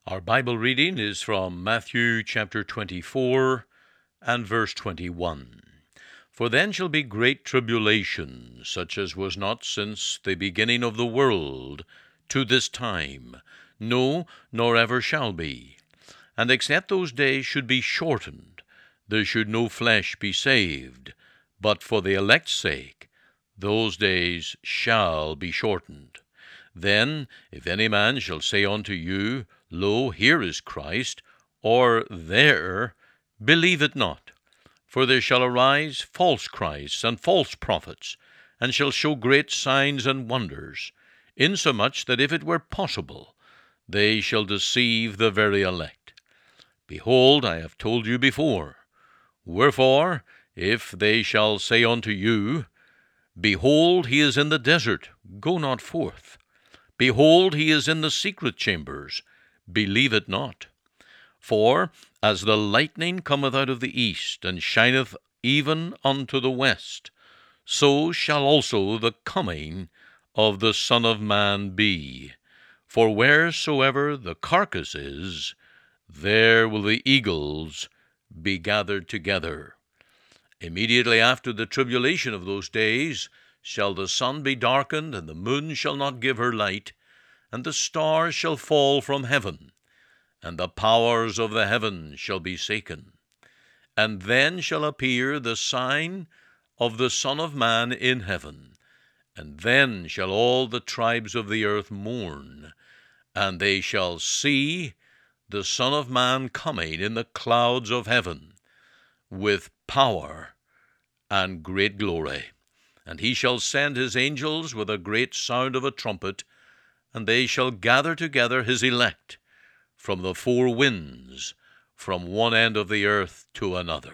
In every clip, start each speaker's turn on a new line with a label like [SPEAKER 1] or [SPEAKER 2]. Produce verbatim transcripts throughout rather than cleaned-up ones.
[SPEAKER 1] Our Bible reading is from Matthew chapter twenty-four and verse twenty-one. For then shall be great tribulation, such as was not since the beginning of the world to this time, no, nor ever shall be. And except those days should be shortened, there should no flesh be saved. But for the elect's sake, those days shall be shortened. Then, if any man shall say unto you, Lo, here is Christ, or there, believe it not. For there shall arise false Christs and false prophets, and shall show great signs and wonders, insomuch that if it were possible, they shall deceive the very elect. Behold, I have told you before. Wherefore, if they shall say unto you, Behold, he is in the desert, go not forth. Behold, he is in the secret chambers, believe it not. For as the lightning cometh out of the east, and shineth even unto the west, so shall also the coming of the Son of Man be. For wheresoever the carcass is, there will the eagles be gathered together. Immediately after the tribulation of those days shall the sun be darkened, and the moon shall not give her light, and the stars shall fall from heaven, and the powers of the heaven shall be shaken. And then shall appear the sign of the Son of Man in heaven, and then shall all the tribes of the earth mourn, and they shall see the Son of Man coming in the clouds of heaven, with power and great glory. And he shall send his angels with a great sound of a trumpet, and they shall gather together his elect from the four winds, from one end of the earth to another.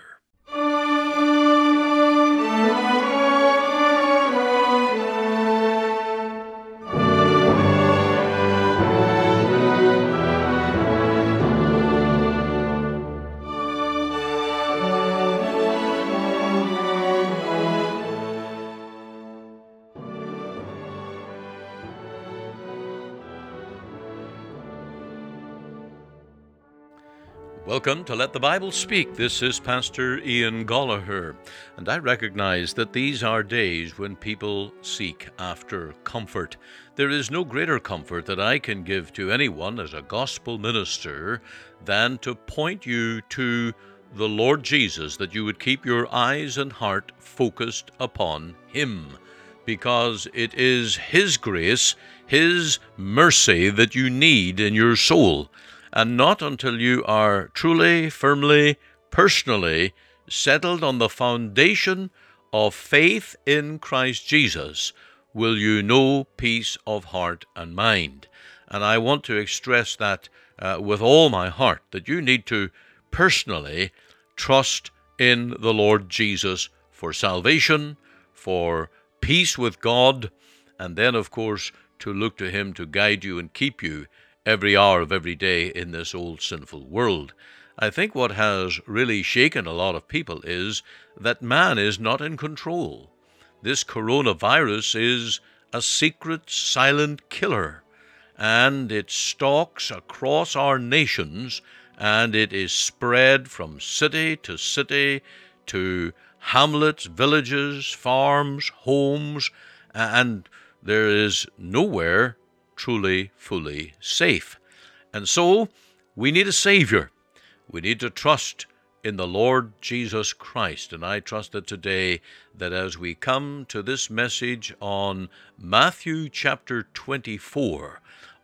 [SPEAKER 1] Welcome to Let the Bible Speak. This is Pastor Ian Gollaher, and I recognize that these are days when people seek after comfort. There is no greater comfort that I can give to anyone as a gospel minister than to point you to the Lord Jesus, that you would keep your eyes and heart focused upon Him, because it is His grace, His mercy that you need in your soul. And not until you are truly, firmly, personally settled on the foundation of faith in Christ Jesus will you know peace of heart and mind. And I want to express that uh, with all my heart, that you need to personally trust in the Lord Jesus for salvation, for peace with God, and then, of course, to look to Him to guide you and keep you every hour of every day in this old sinful world. I think what has really shaken a lot of people is that man is not in control. This coronavirus is a secret, silent killer, and it stalks across our nations, and it is spread from city to city to hamlets, villages, farms, homes, and there is nowhere truly, fully safe. And so, we need a Savior. We need to trust in the Lord Jesus Christ. And I trust that today, that as we come to this message on Matthew chapter twenty-four,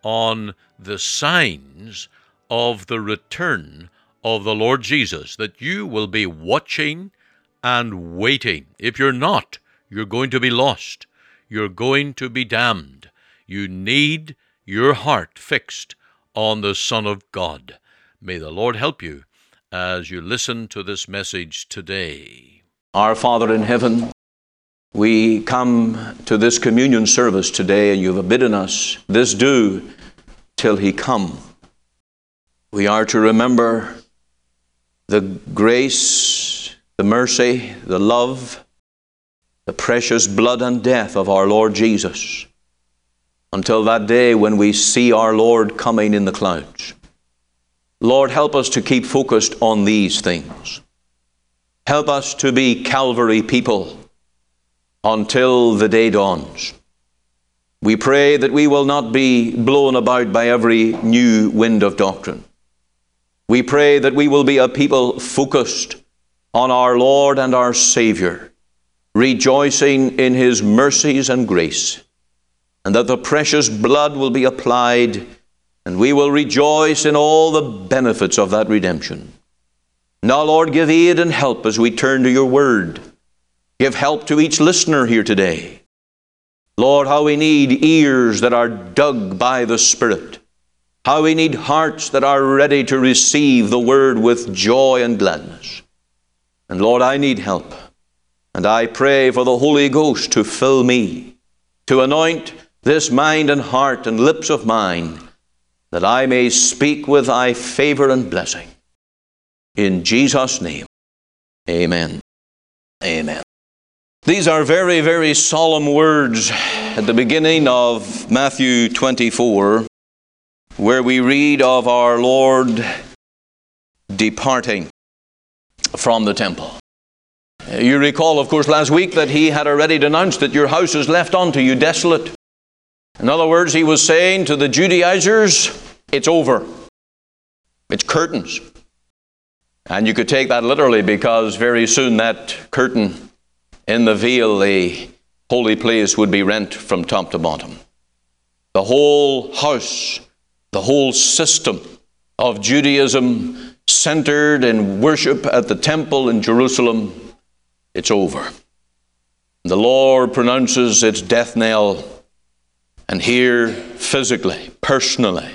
[SPEAKER 1] on the signs of the return of the Lord Jesus, that you will be watching and waiting. If you're not, you're going to be lost. You're going to be damned. You need your heart fixed on the Son of God. May the Lord help you as you listen to this message today.
[SPEAKER 2] Our Father in heaven, we come to this communion service today, and you have bidden us, this do till He come. We are to remember the grace, the mercy, the love, the precious blood and death of our Lord Jesus, until that day when we see our Lord coming in the clouds. Lord, help us to keep focused on these things. Help us to be Calvary people until the day dawns. We pray that we will not be blown about by every new wind of doctrine. We pray that we will be a people focused on our Lord and our Savior, rejoicing in His mercies and grace, and that the precious blood will be applied, and we will rejoice in all the benefits of that redemption. Now, Lord, give aid and help as we turn to your word. Give help to each listener here today. Lord, how we need ears that are dug by the Spirit. How we need hearts that are ready to receive the word with joy and gladness. And Lord, I need help. And I pray for the Holy Ghost to fill me, to anoint this mind and heart and lips of mine, that I may speak with thy favor and blessing. In Jesus' name, amen. Amen. These are very, very solemn words at the beginning of Matthew twenty-four, where we read of our Lord departing from the temple. You recall, of course, last week that he had already denounced that your house is left unto you desolate. In other words, he was saying to the Judaizers, it's over. It's curtains. And you could take that literally, because very soon that curtain in the veil, the holy place, would be rent from top to bottom. The whole house, the whole system of Judaism centered in worship at the temple in Jerusalem, it's over. The Lord pronounces its death knell, and here, physically, personally,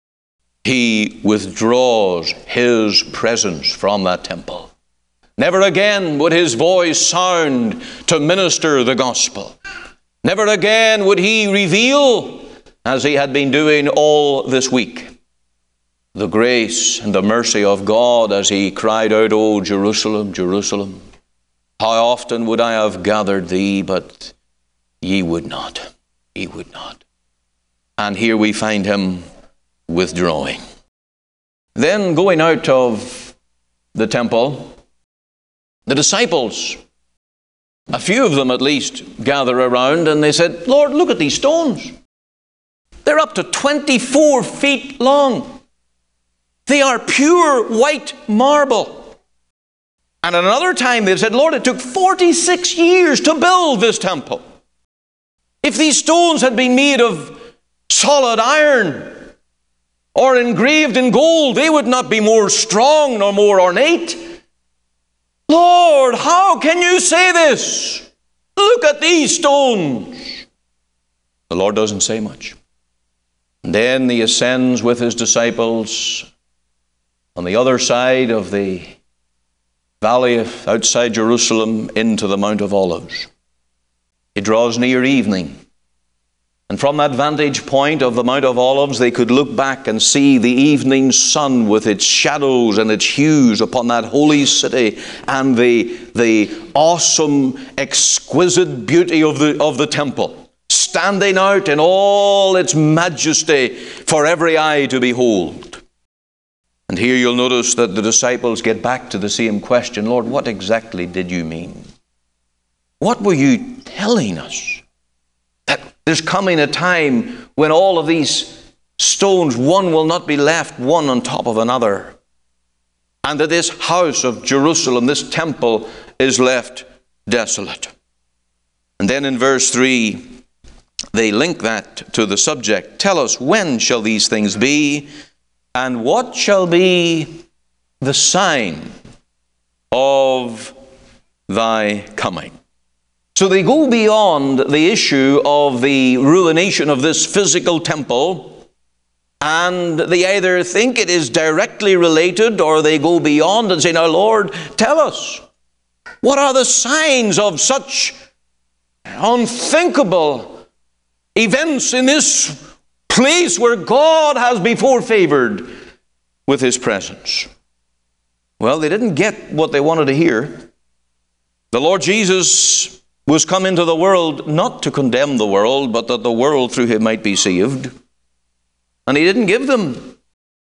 [SPEAKER 2] he withdraws his presence from that temple. Never again would his voice sound to minister the gospel. Never again would he reveal, as he had been doing all this week, the grace and the mercy of God as he cried out, "O Jerusalem, Jerusalem, how often would I have gathered thee, but ye would not, ye would not." And here we find him withdrawing. Then going out of the temple, the disciples, a few of them at least, gather around and they said, "Lord, look at these stones. They're up to twenty-four feet long. They are pure white marble." And at another time they said, "Lord, it took forty-six years to build this temple. If these stones had been made of solid iron or engraved in gold, they would not be more strong nor more ornate. Lord, how can you say this? Look at these stones." The Lord doesn't say much. And then he ascends with his disciples on the other side of the valley outside Jerusalem into the Mount of Olives. It draws near evening. And from that vantage point of the Mount of Olives, they could look back and see the evening sun with its shadows and its hues upon that holy city, and the, the awesome, exquisite beauty of the, of the temple, standing out in all its majesty for every eye to behold. And here you'll notice that the disciples get back to the same question, "Lord, what exactly did you mean? What were you telling us? That there's coming a time when all of these stones, one will not be left one on top of another. And that this house of Jerusalem, this temple, is left desolate." And then in verse three, they link that to the subject. "Tell us, when shall these things be? And what shall be the sign of thy coming?" So they go beyond the issue of the ruination of this physical temple, and they either think it is directly related, or they go beyond and say, "Now, Lord, tell us, what are the signs of such unthinkable events in this place where God has before favored with his presence?" Well, they didn't get what they wanted to hear. The Lord Jesus was come into the world not to condemn the world, but that the world through him might be saved. And he didn't give them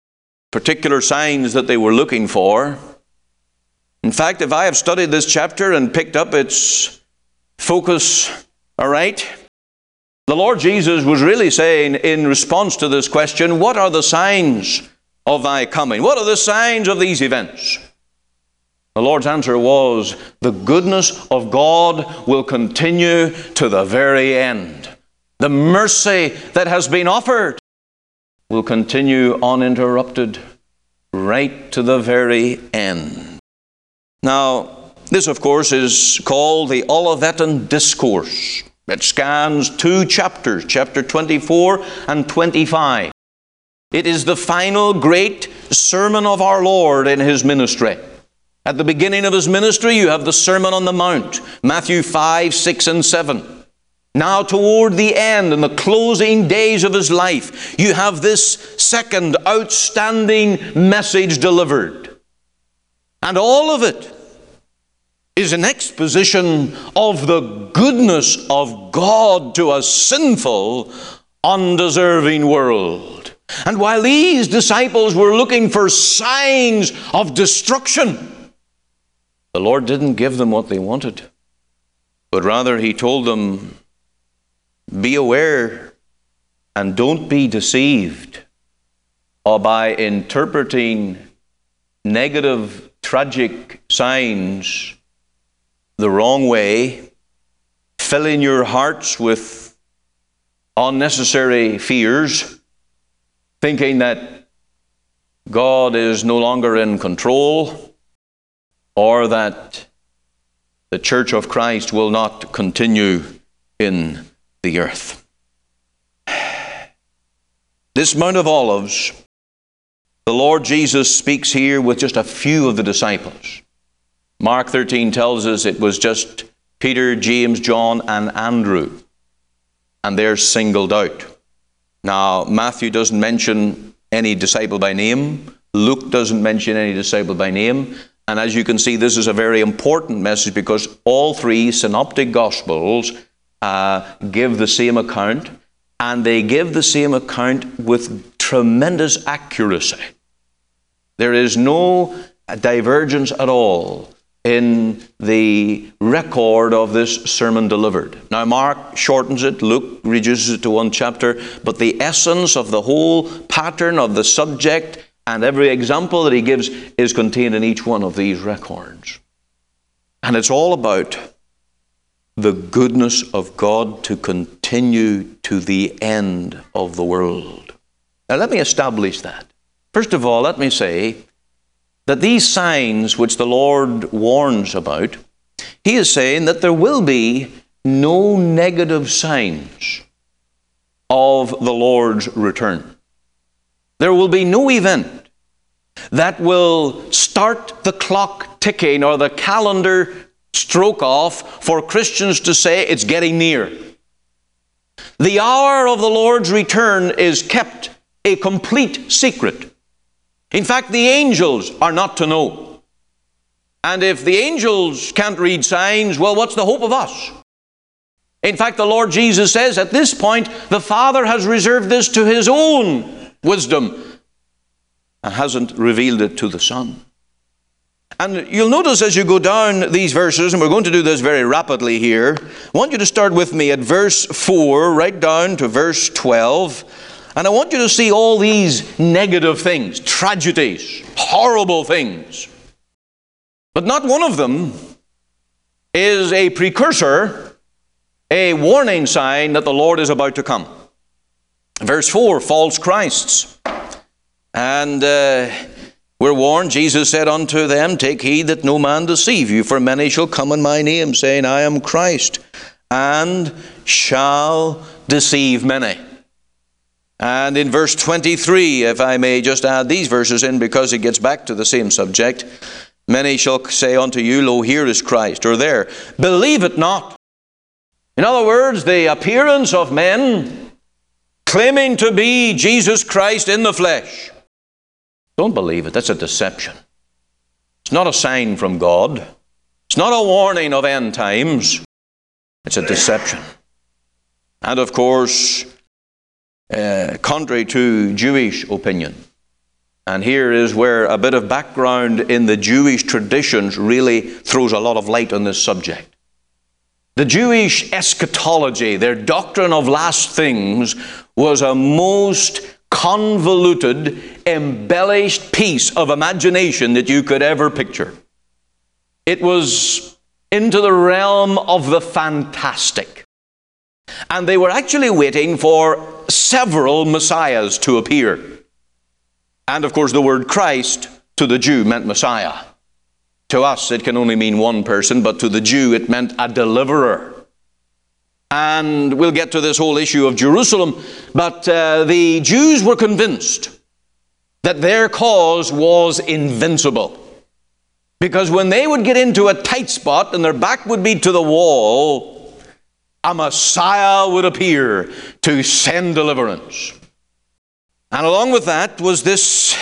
[SPEAKER 2] particular signs that they were looking for. In fact, if I have studied this chapter and picked up its focus, all right, the Lord Jesus was really saying in response to this question, what are the signs of thy coming? What are the signs of these events? The Lord's answer was, the goodness of God will continue to the very end. The mercy that has been offered will continue uninterrupted right to the very end. Now, this, of course, is called the Olivetan Discourse. It scans two chapters, chapter twenty-four and twenty-five. It is the final great sermon of our Lord in His ministry. At the beginning of His ministry, you have the Sermon on the Mount, Matthew five, six, and seven. Now toward the end, in the closing days of His life, you have this second outstanding message delivered. And all of it is an exposition of the goodness of God to a sinful, undeserving world. And while these disciples were looking for signs of destruction, the Lord didn't give them what they wanted, but rather He told them, be aware and don't be deceived or by interpreting negative, tragic signs the wrong way, filling your hearts with unnecessary fears, thinking that God is no longer in control, or that the Church of Christ will not continue in the earth. This Mount of Olives, the Lord Jesus speaks here with just a few of the disciples. Mark thirteen tells us it was just Peter, James, John, and Andrew. And they're singled out. Now, Matthew doesn't mention any disciple by name. Luke doesn't mention any disciple by name. And as you can see, this is a very important message because all three synoptic gospels uh, give the same account. And they give the same account with tremendous accuracy. There is no divergence at all in the record of this sermon delivered. Now, Mark shortens it, Luke reduces it to one chapter, but the essence of the whole pattern of the subject and every example that he gives is contained in each one of these records. And it's all about the goodness of God to continue to the end of the world. Now, let me establish that. First of all, let me say that these signs which the Lord warns about, He is saying that there will be no negative signs of the Lord's return. There will be no event that will start the clock ticking or the calendar stroke off for Christians to say it's getting near. The hour of the Lord's return is kept a complete secret. In fact, the angels are not to know. And if the angels can't read signs, well, what's the hope of us? In fact, the Lord Jesus says at this point, the Father has reserved this to His own wisdom and hasn't revealed it to the Son. And you'll notice as you go down these verses, and we're going to do this very rapidly here, I want you to start with me at verse four, right down to verse twelve. And I want you to see all these negative things, tragedies, horrible things. But not one of them is a precursor, a warning sign that the Lord is about to come. Verse four, false Christs. And uh, we're warned, Jesus said unto them, take heed that no man deceive you, for many shall come in my name, saying, I am Christ, and shall deceive many. And in verse twenty-three, if I may just add these verses in because it gets back to the same subject, many shall say unto you, lo, here is Christ, or there. Believe it not. In other words, the appearance of men claiming to be Jesus Christ in the flesh. Don't believe it. That's a deception. It's not a sign from God. It's not a warning of end times. It's a deception. And of course, Uh, contrary to Jewish opinion And here is where a bit of background in the Jewish traditions really throws a lot of light on this subject. The Jewish eschatology, their doctrine of last things, was a most convoluted, embellished piece of imagination that you could ever picture. It was into the realm of the fantastic. And they were actually waiting for several messiahs to appear. And of course the word Christ to the Jew meant Messiah. To us it can only mean one person, but to the Jew it meant a deliverer. And we'll get to this whole issue of Jerusalem, but uh, the Jews were convinced that their cause was invincible. Because when they would get into a tight spot and their back would be to the wall, a Messiah would appear to send deliverance. And along with that was this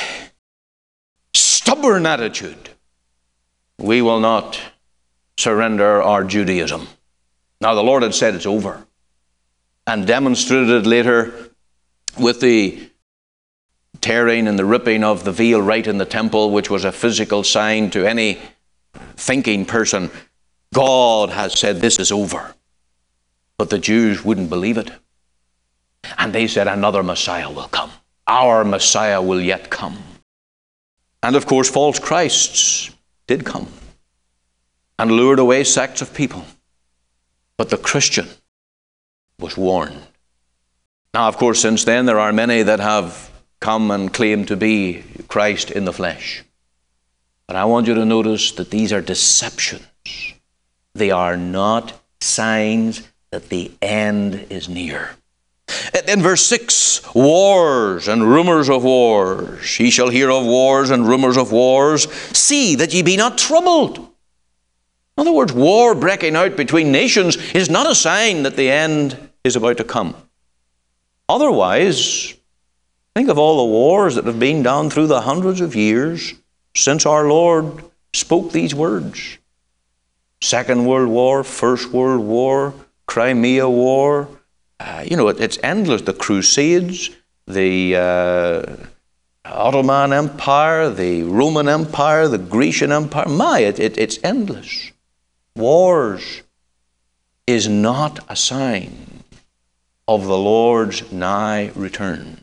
[SPEAKER 2] stubborn attitude. We will not surrender our Judaism. Now the Lord had said it's over, and demonstrated later with the tearing and the ripping of the veil right in the temple, which was a physical sign to any thinking person. God has said this is over. But the Jews wouldn't believe it. And they said another Messiah will come. Our Messiah will yet come. And of course false Christs did come and lured away sects of people. But the Christian was warned. Now, of course, since then there are many that have come and claimed to be Christ in the flesh. But I want you to notice that these are deceptions. They are not signs that the end is near. In verse six, wars and rumors of wars. Ye shall hear of wars and rumors of wars. See that ye be not troubled. In other words, war breaking out between nations is not a sign that the end is about to come. Otherwise, think of all the wars that have been down through the hundreds of years since our Lord spoke these words. Second World War, First World War, Crimea War. Uh, you know, it, it's endless. The Crusades, the uh, Ottoman Empire, the Roman Empire, the Grecian Empire. My, it, it, it's endless. Wars is not a sign of the Lord's nigh return.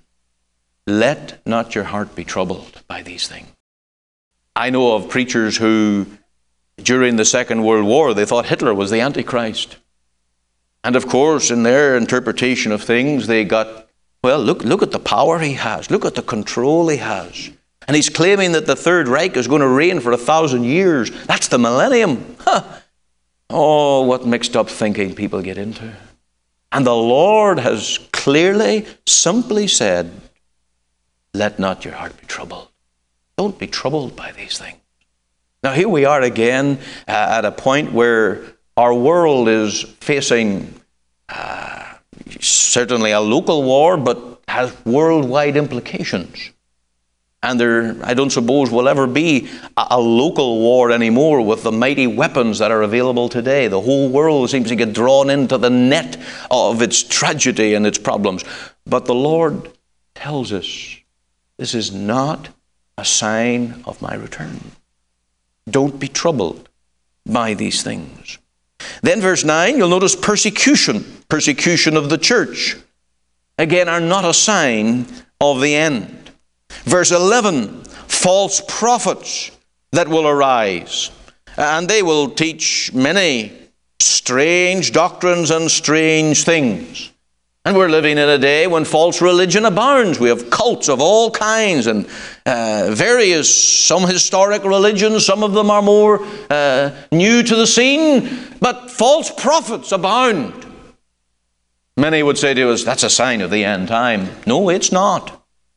[SPEAKER 2] Let not your heart be troubled by these things. I know of preachers who, during the Second World War, they thought Hitler was the Antichrist. And of course, in their interpretation of things, they got, well, look, look at the power he has. Look at the control he has. And he's claiming that the Third Reich is going to reign for a thousand years. That's the millennium. Huh. Oh, what mixed up thinking people get into. And the Lord has clearly, simply said, let not your heart be troubled. Don't be troubled by these things. Now here we are again uh, at a point where our world is facing uh, certainly a local war, but has worldwide implications. And there, I don't suppose, will ever be a, a local war anymore with the mighty weapons that are available today. The whole world seems to get drawn into the net of its tragedy and its problems. But the Lord tells us, this is not a sign of my return. Don't be troubled by these things. Then verse nine, you'll notice persecution. Persecution of the church, again, are not a sign of the end. Verse eleven, false prophets that will arise. And they will teach many strange doctrines and strange things. And we're living in a day when false religion abounds. We have cults of all kinds and uh, various, some historic religions, some of them are more uh, new to the scene, but false prophets abound. Many would say to us, that's a sign of the end time. No, it's not.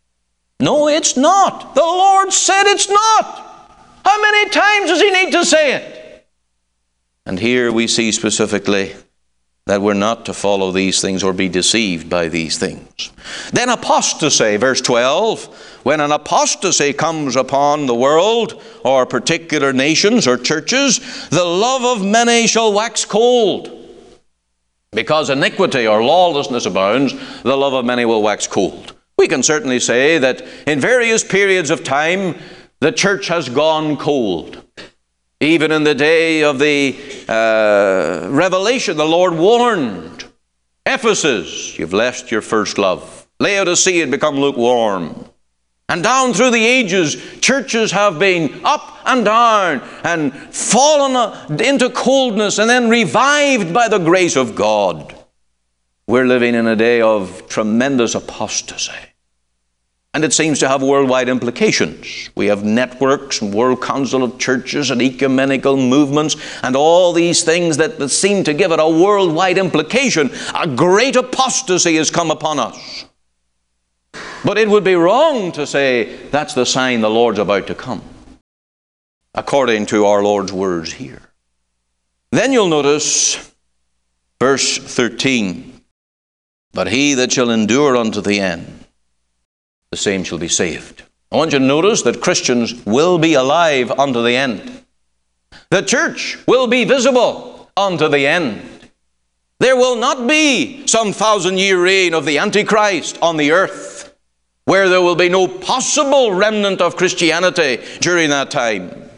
[SPEAKER 2] No, it's not. The Lord said it's not. How many times does he need to say it? And here we see specifically that we're not to follow these things or be deceived by these things. Then apostasy, verse twelve. When an apostasy comes upon the world or particular nations or churches, the love of many shall wax cold. Because iniquity or lawlessness abounds, the love of many will wax cold. We We can certainly say that in various periods of time, the church has gone cold. Even in the day of the uh, Revelation, the Lord warned Ephesus, you've left your first love. Laodicea had become lukewarm. And down through the ages, churches have been up and down and fallen into coldness and then revived by the grace of God. We're living in a day of tremendous apostasy. And it seems to have worldwide implications. We have networks and World Council of Churches and ecumenical movements and all these things that, that seem to give it a worldwide implication. A great apostasy has come upon us. But it would be wrong to say that's the sign the Lord's about to come, according to our Lord's words here. Then you'll notice verse thirteen, but he that shall endure unto the end, the same shall be saved. I want you to notice that Christians will be alive unto the end. The church will be visible unto the end. There will not be some thousand year reign of the Antichrist on the earth, where there will be no possible remnant of Christianity during that time.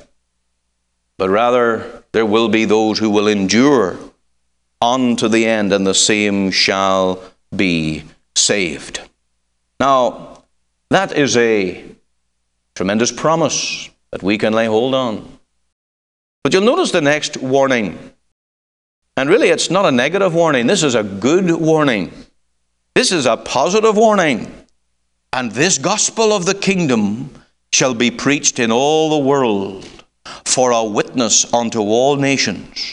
[SPEAKER 2] But rather, there will be those who will endure unto the end, and the same shall be saved. Now, that is a tremendous promise that we can lay hold on. But you'll notice the next warning. And really, it's not a negative warning. This is a good warning. This is a positive warning. And this gospel of the kingdom shall be preached in all the world for a witness unto all nations.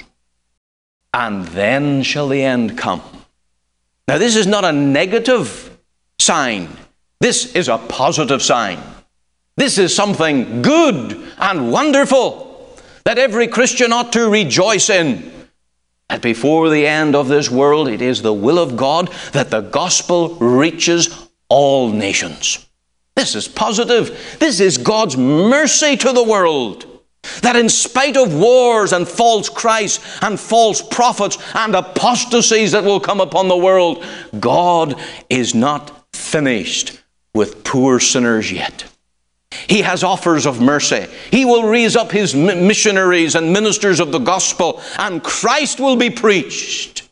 [SPEAKER 2] And then shall the end come. Now, this is not a negative sign. This is a positive sign. This is something good and wonderful that every Christian ought to rejoice in. That before the end of this world, it is the will of God that the gospel reaches all nations. This is positive. This is God's mercy to the world. That in spite of wars and false Christs and false prophets and apostasies that will come upon the world, God is not finished with poor sinners yet. He has offers of mercy. He will raise up his missionaries and ministers of the gospel, and Christ will be preached.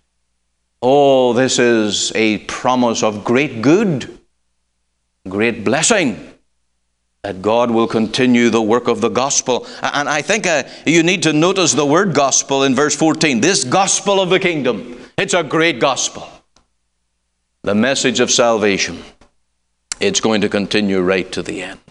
[SPEAKER 2] Oh, this is a promise of great good, great blessing, that God will continue the work of the gospel. And I think uh, you need to notice the word gospel in verse fourteen. This gospel of the kingdom, it's a great gospel. The message of salvation. It's going to continue right to the end.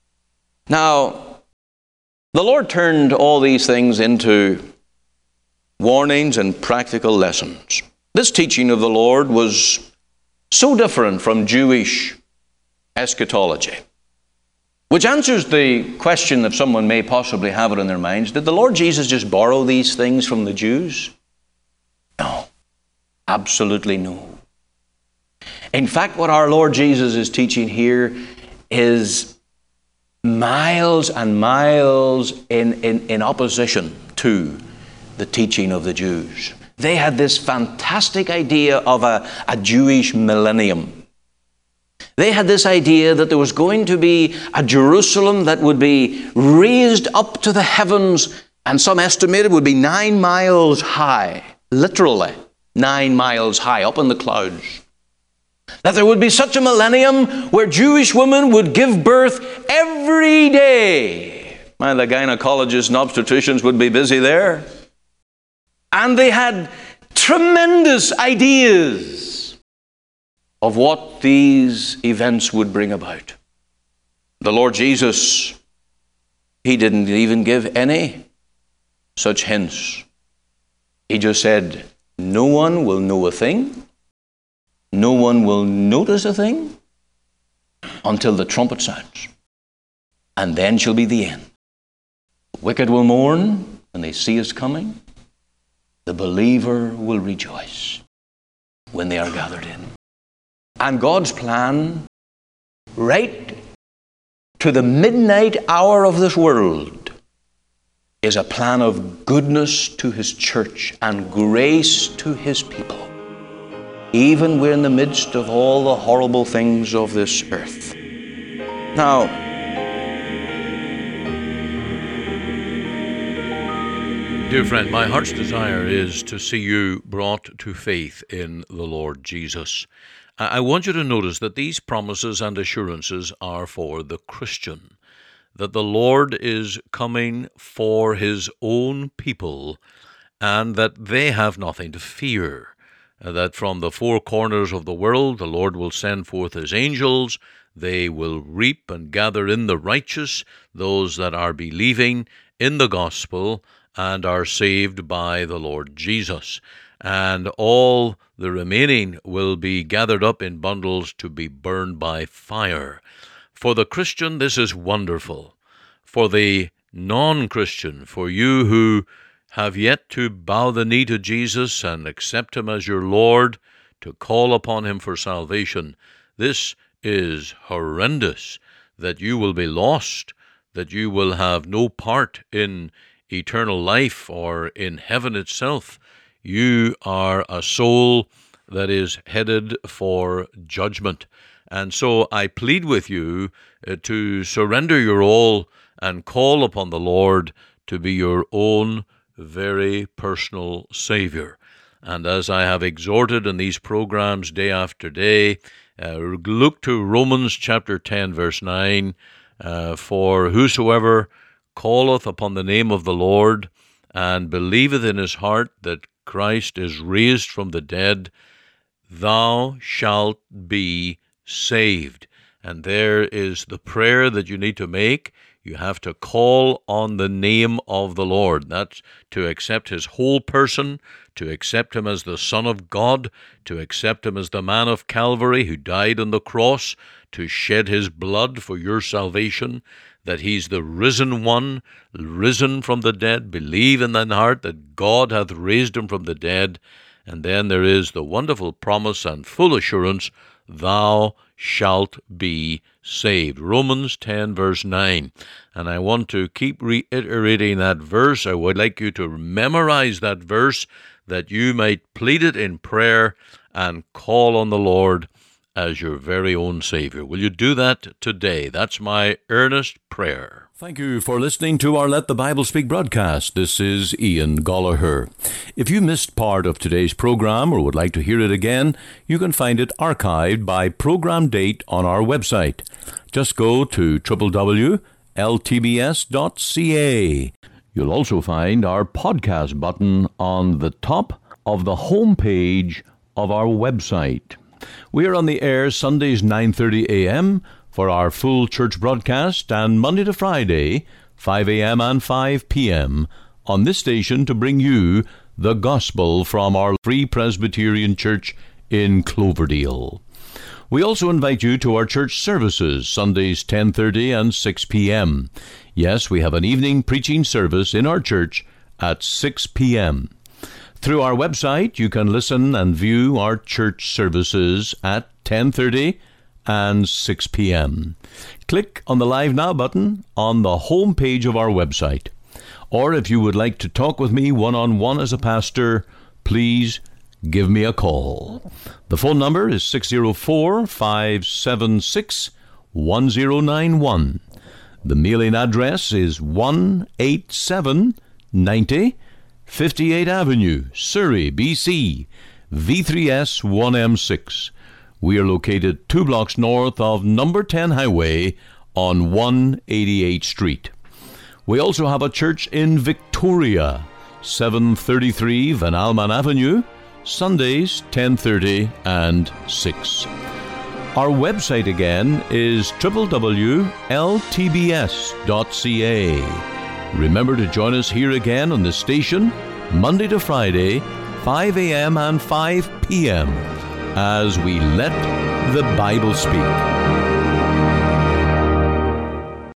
[SPEAKER 2] Now, the Lord turned all these things into warnings and practical lessons. This teaching of the Lord was so different from Jewish eschatology, which answers the question that someone may possibly have it in their minds. Did the Lord Jesus just borrow these things from the Jews? No, absolutely no. In fact, what our Lord Jesus is teaching here is miles and miles in, in, in opposition to the teaching of the Jews. They had this fantastic idea of a, a Jewish millennium. They had this idea that there was going to be a Jerusalem that would be raised up to the heavens, and some estimated would be nine miles high, literally nine miles high, up in the clouds. That there would be such a millennium where Jewish women would give birth every day. Man, the gynecologists and obstetricians would be busy there. And they had tremendous ideas of what these events would bring about. The Lord Jesus, he didn't even give any such hints. He just said, no one will know a thing. No one will notice a thing until the trumpet sounds. And then shall be the end. The wicked will mourn when they see us coming. The believer will rejoice when they are gathered in. And God's plan, right to the midnight hour of this world, is a plan of goodness to his church and grace to his people. even we're in the midst of all the horrible things of this earth. Now,
[SPEAKER 1] dear friend, my heart's desire is to see you brought to faith in the Lord Jesus. I want you to notice that these promises and assurances are for the Christian, that the Lord is coming for his own people, and that they have nothing to fear, that from the four corners of the world the Lord will send forth his angels. They will reap and gather in the righteous, those that are believing in the gospel and are saved by the Lord Jesus. And all the remaining will be gathered up in bundles to be burned by fire. For the Christian, this is wonderful. For the non-Christian, for you who have yet to bow the knee to Jesus and accept him as your Lord, to call upon him for salvation, this is horrendous, that you will be lost, that you will have no part in eternal life or in heaven itself. You are a soul that is headed for judgment. And so I plead with you uh, to surrender your all and call upon the Lord to be your own very personal Savior. And as I have exhorted in these programs day after day, uh, look to Romans chapter ten, verse nine, uh, for whosoever calleth upon the name of the Lord and believeth in his heart that Christ is raised from the dead, thou shalt be saved. And there is the prayer that you need to make. You have to call on the name of the Lord. That's to accept his whole person, to accept him as the Son of God, to accept him as the man of Calvary who died on the cross to shed his blood for your salvation, that he's the risen one, risen from the dead. Believe in thine heart that God hath raised him from the dead. And then there is the wonderful promise and full assurance, thou shalt be saved. Romans ten, verse nine. And I want to keep reiterating that verse. I would like you to memorize that verse, that you might plead it in prayer and call on the Lord as your very own Savior. Will you do that today? That's my earnest prayer.
[SPEAKER 3] Thank you for listening to our Let the Bible Speak broadcast. This is Ian Gollaher. If you missed part of today's program or would like to hear it again, you can find it archived by program date on our website. Just go to w w w dot l t b s dot c a. You'll also find our podcast button on the top of the home page of our website. We are on the air Sundays nine thirty a.m., for our full church broadcast, and Monday to Friday, five a.m. and five p.m. on this station to bring you the gospel from our Free Presbyterian Church in Cloverdale. We also invite you to our church services, Sundays ten thirty and six p.m. Yes, we have an evening preaching service in our church at six p.m. Through our website, you can listen and view our church services at ten thirty and six p.m. Click on the Live Now button on the home page of our website. Or if you would like to talk with me one-on-one as a pastor, please give me a call. The phone number is six oh four, five seven six, one oh nine one. The mailing address is one eighty-seven ninety fifty-eighth Avenue, Surrey, B C, V three S one M six. We are located two blocks north of number ten Highway on one eighty-eighth Street. We also have a church in Victoria, seven thirty-three Van Alman Avenue, Sundays ten thirty and six. Our website again is w w w dot l t b s dot c a. Remember to join us here again on the station, Monday to Friday, five a.m. and five p.m. as we let the Bible speak.